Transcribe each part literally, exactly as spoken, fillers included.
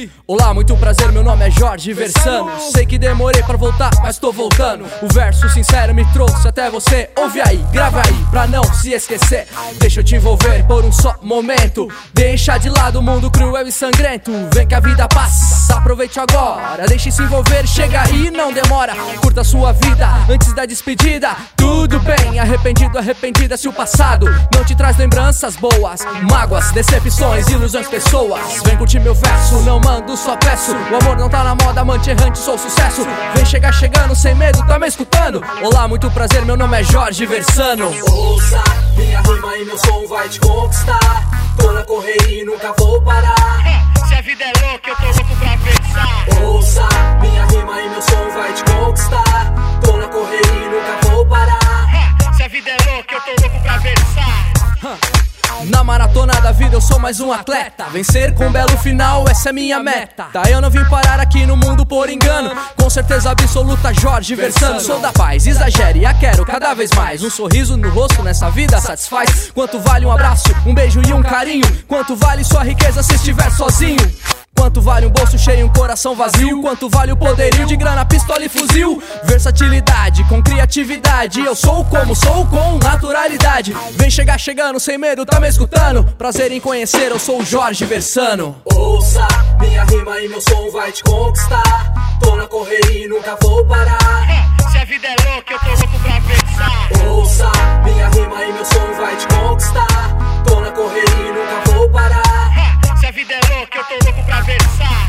Ui. Olá, muito prazer, meu nome é Jorge Versano. Sei que demorei pra voltar, mas tô voltando. O verso sincero me trouxe até você. Ouve aí, grava aí, pra não se esquecer. Deixa eu te envolver por um só momento. Deixa de lado o mundo cruel e sangrento. Vem que a vida passa, aproveite agora. Deixe se envolver, chega aí, não demora. Curta a sua vida antes da despedida. Tudo bem, arrependido, arrependida se o passado não te traz lembranças boas. Mágoas, decepções, ilusões, pessoas. Vem curtir meu verso, não mando, só peço. O amor não tá na moda, amante errante, sou sucesso. Vem chegar chegando, sem medo, tá me escutando? Olá, muito prazer, meu nome é Jorge Versano. Ouça, minha rima e meu som vai te conquistar. Tô na correria e nunca vou parar. Se a vida é louca, eu tô louco pra pensar. Ouça, minha rima e meu som vai te conquistar. Tô na correria e nunca vou parar. Se a vida é louca, eu tô louco pra pensar. Na maratona da vida eu sou mais um atleta. Vencer com um belo final, essa é minha meta. Tá, eu não vim parar aqui no mundo por engano. Com certeza absoluta, Jorge Versano. Sou da paz, exagere, a quero cada vez mais. Um sorriso no rosto nessa vida satisfaz. Quanto vale um abraço, um beijo e um carinho? Quanto vale sua riqueza se estiver sozinho? Quanto vale um bolso cheio e um coração vazio? Quanto vale o poderio de grana, pistola e fuzil? Versatilidade com criatividade. Eu sou como sou com naturalidade. Vem chegar chegando sem medo, tá me escutando? Prazer em conhecer, eu sou o Jorge Versano. Ouça, minha rima e meu som vai te conquistar. Tô na correria e nunca vou parar. Se a vida é louca, eu tô louco pra pensar. Ouça, minha rima e meu som vai te conquistar. Tô na correria e nunca vou parar. Se a vida é louca, eu tô louco pra versar.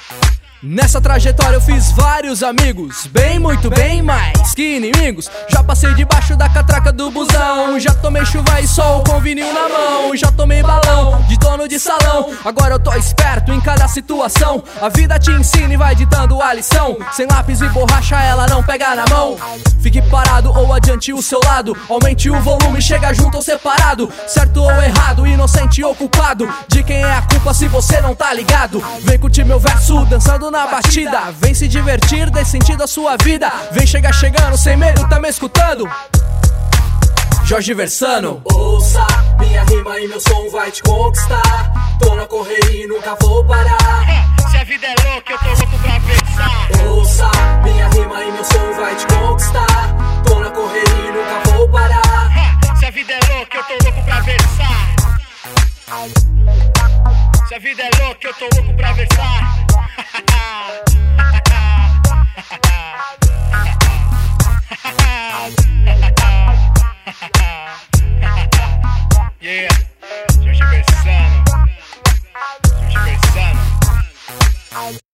Nessa trajetória eu fiz vários amigos, bem, muito bem mais que inimigos. Já passei debaixo da catraca do busão. Já tomei chuva e sol com vinil na mão. Já tomei balão de dono de salão. Agora eu tô esperto em cada situação. A vida te ensina e vai ditando a lição. Sem lápis e borracha ela não pega na mão. Fique parado ou adiante o seu lado. Aumente o volume, chega junto ou separado. Certo ou errado, inocente ou culpado. De quem é a culpa se você não tá ligado? Vem curtir meu verso dançando na batida. Vem se divertir, dê sentido à sua vida. Vem chegar chegando sem medo, tá me escutando? Jorge Versano. Ouça, minha rima e meu som vai te conquistar. Tô na correria e nunca vou parar. Se a vida é louca, eu tô louco pra pensar. Ouça, minha rima e meu som vai te conquistar. Tô na correria e nunca vou parar. Se a vida é louca, eu tô louco pra versar. Se a vida é louca, eu tô louco pra versar. Yeah, Jorge Versano. Jorge Versano.